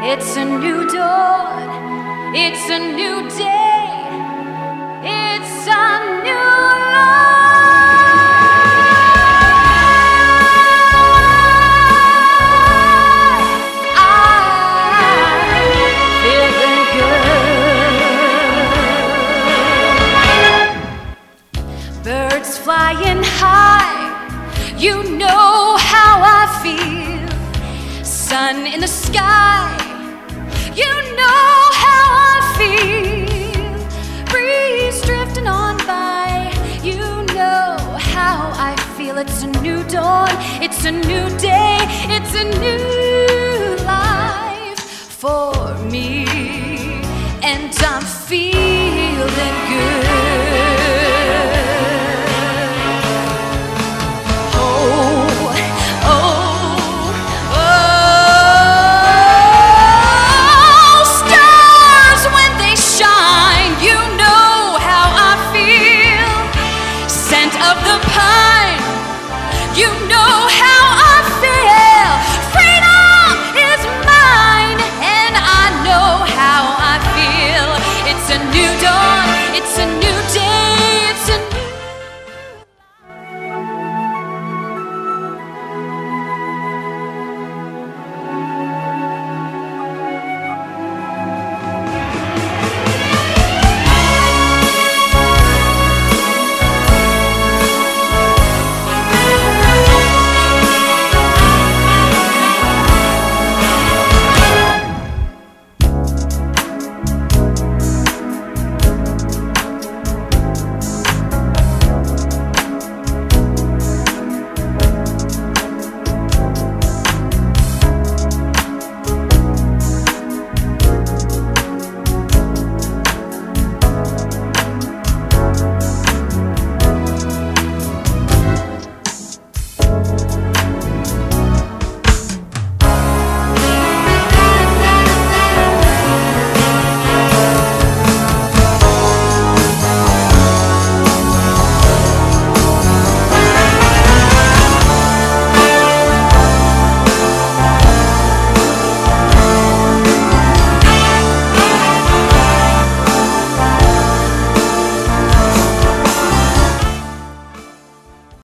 It's a new dawn, it's a new day, it's a new life. I'm feeling good. Birds flying high, you know how I feel. Sun in the sky, you know how I feel. Breeze drifting on by, you know how I feel. It's a new dawn, it's a new day, it's a new